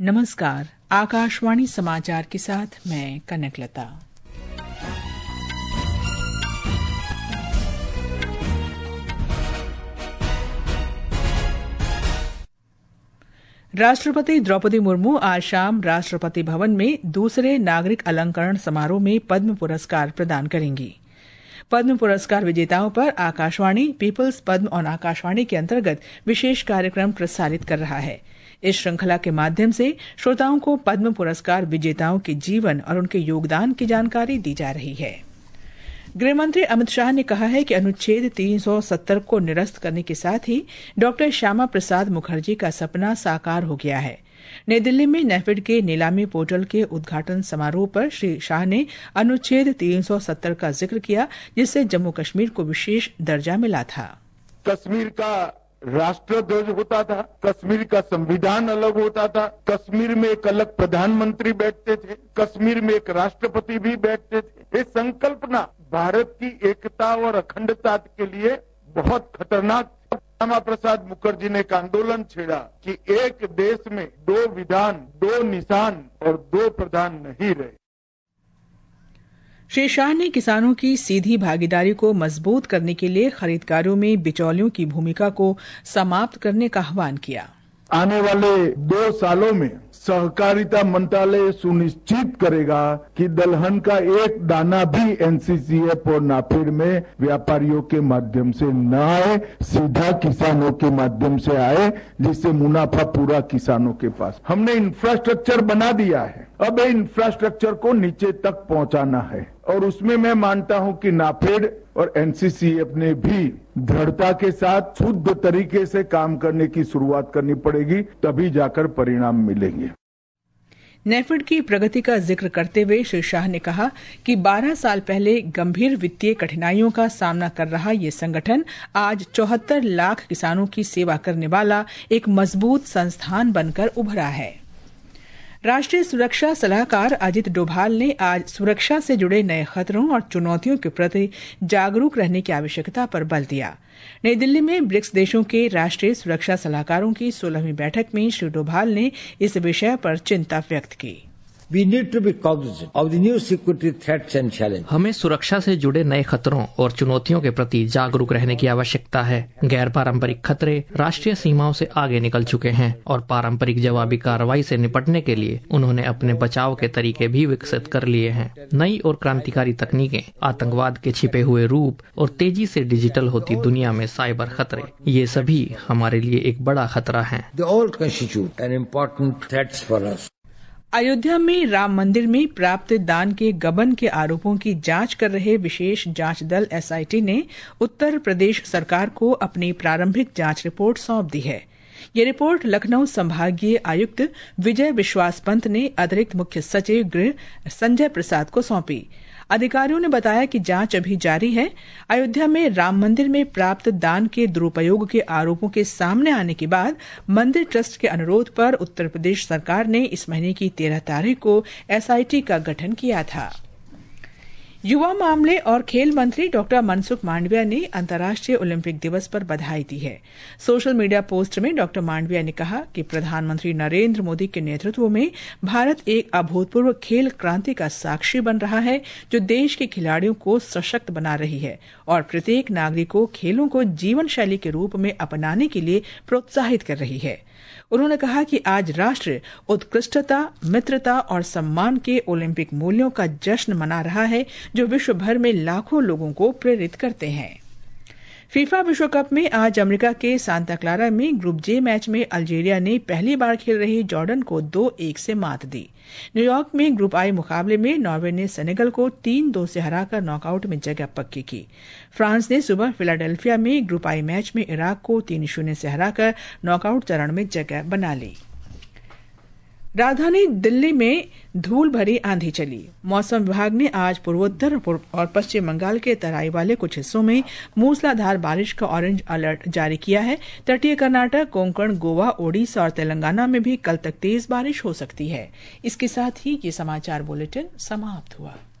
नमस्कार, आकाशवाणी समाचार के साथ मैं कनकलता। राष्ट्रपति द्रौपदी मुर्मू आज शाम राष्ट्रपति भवन में दूसरे नागरिक अलंकरण समारोह में पद्म पुरस्कार प्रदान करेंगी। पद्म पुरस्कार विजेताओं पर आकाशवाणी पीपल्स पद्म और आकाशवाणी के अंतर्गत विशेष कार्यक्रम प्रसारित कर रहा है। इस श्रृंखला के माध्यम से श्रोताओं को पद्म पुरस्कार विजेताओं के जीवन और उनके योगदान की जानकारी दी जा रही है। गृहमंत्री अमित शाह ने कहा है कि अनुच्छेद 370 को निरस्त करने के साथ ही डॉक्टर श्यामा प्रसाद मुखर्जी का सपना साकार हो गया है। नई दिल्ली में नेफेड के नीलामी पोर्टल के उद्घाटन समारोह पर श्री शाह ने अनुच्छेद 370 का जिक्र किया, जिससे जम्मू कश्मीर को विशेष दर्जा मिला था। कश्मीर का राष्ट्र ध्वज होता था, कश्मीर का संविधान अलग होता था, कश्मीर में एक अलग प्रधानमंत्री बैठते थे, कश्मीर में एक राष्ट्रपति भी बैठते थे। ये संकल्पना भारत की एकता और अखंडता के लिए बहुत खतरनाक। श्यामा प्रसाद मुखर्जी ने एक आंदोलन छेड़ा कि एक देश में दो विधान, दो निशान और दो प्रधान नहीं रहे। श्री शाह ने किसानों की सीधी भागीदारी को मजबूत करने के लिए खरीददारों में बिचौलियों की भूमिका को समाप्त करने का आह्वान किया। आने वाले 2 सालों में सहकारिता मंत्रालय सुनिश्चित करेगा कि दलहन का एक दाना भी एनसीसीएफ और नाफेड में व्यापारियों के माध्यम से न आए, सीधा किसानों के माध्यम से आए, जिससे मुनाफा पूरा किसानों के पास। हमने इंफ्रास्ट्रक्चर बना दिया है, अब ये इंफ्रास्ट्रक्चर को नीचे तक पहुंचाना है और उसमें मैं मानता हूं कि नाफेड और एनसीसीएफ ने भी दृढ़ता के साथ शुद्ध तरीके से काम करने की शुरुआत करनी पड़ेगी, तभी जाकर परिणाम मिलेंगे। नेफेड की प्रगति का जिक्र करते हुए श्री शाह ने कहा कि 12 साल पहले गंभीर वित्तीय कठिनाइयों का सामना कर रहा ये संगठन आज 74 लाख किसानों की सेवा करने वाला एक मजबूत संस्थान बनकर उभरा है। राष्ट्रीय सुरक्षा सलाहकार अजित डोभाल ने आज सुरक्षा से जुड़े नए खतरों और चुनौतियों के प्रति जागरूक रहने की आवश्यकता पर बल दिया। नई दिल्ली में ब्रिक्स देशों के राष्ट्रीय सुरक्षा सलाहकारों की 16वीं बैठक में श्री डोभाल ने इस विषय पर चिंता व्यक्त की। We need to be cognizant of the new security threats and challenges. हमें सुरक्षा से जुड़े नए खतरों और चुनौतियों के प्रति जागरूक रहने की आवश्यकता है। गैर पारंपरिक खतरे राष्ट्रीय सीमाओं से आगे निकल चुके हैं और पारंपरिक जवाबी कार्रवाई से निपटने के लिए उन्होंने अपने बचाव के तरीके भी विकसित कर लिए हैं। नई और क्रांतिकारी तकनीकें, आतंकवाद के छिपे हुए रूप और तेजी से डिजिटल होती दुनिया में साइबर खतरे, ये सभी हमारे लिए एक बड़ा खतरा है। They all constitute an important threats for us. Ayodhya में राम मंदिर में प्राप्त दान के गबन के आरोपों की जांच कर रहे विशेष जांच दल एसआईटी ने उत्तर प्रदेश सरकार को अपनी प्रारंभिक जांच रिपोर्ट सौंप दी है। ये रिपोर्ट लखनऊ संभागीय आयुक्त विजय विश्वास पंत ने अतिरिक्त मुख्य सचिव गृह संजय प्रसाद को सौंपी। अधिकारियों ने बताया कि जांच अभी जारी है। अयोध्या में राम मंदिर में प्राप्त दान के दुरुपयोग के आरोपों के सामने आने के बाद मंदिर ट्रस्ट के अनुरोध पर उत्तर प्रदेश सरकार ने इस महीने की 13 तारीख को एसआईटी का गठन किया था। युवा मामले और खेल मंत्री डॉक्टर मनसुख मांडविया ने अंतर्राष्ट्रीय ओलंपिक दिवस पर बधाई दी है। सोशल मीडिया पोस्ट में डॉक्टर मांडविया ने कहा कि प्रधानमंत्री नरेंद्र मोदी के नेतृत्व में भारत एक अभूतपूर्व खेल क्रांति का साक्षी बन रहा है, जो देश के खिलाड़ियों को सशक्त बना रही है और प्रत्येक नागरिक को खेलों को जीवन शैली के रूप में अपनाने के लिए प्रोत्साहित कर रही है। उन्होंने कहा कि आज राष्ट्र उत्कृष्टता, मित्रता और सम्मान के ओलंपिक मूल्यों का जश्न मना रहा है, जो विश्व भर में लाखों लोगों को प्रेरित करते हैं। फीफा विश्व कप में आज अमेरिका के सांता क्लारा में ग्रुप जे मैच में अल्जीरिया ने पहली बार खेल रही जॉर्डन को 2-1 से मात दी। न्यूयॉर्क में ग्रुप आई मुकाबले में नॉर्वे ने सेनेगल को 3-2 से हराकर नॉकआउट में जगह पक्की की। फ्रांस ने सुबह फिलाडेल्फिया में ग्रुप आई मैच में इराक को 3-0 से हराकर नॉकआउट चरण में जगह बना ली। राजधानी दिल्ली में धूल भरी आंधी चली। मौसम विभाग ने आज पूर्वोत्तर और पश्चिम बंगाल के तराई वाले कुछ हिस्सों में मूसलाधार बारिश का ऑरेंज अलर्ट जारी किया है। तटीय कर्नाटक, कोंकण, गोवा, ओडिशा और तेलंगाना में भी कल तक तेज बारिश हो सकती है। इसके साथ ही ये समाचार बुलेटिन समाप्त हुआ।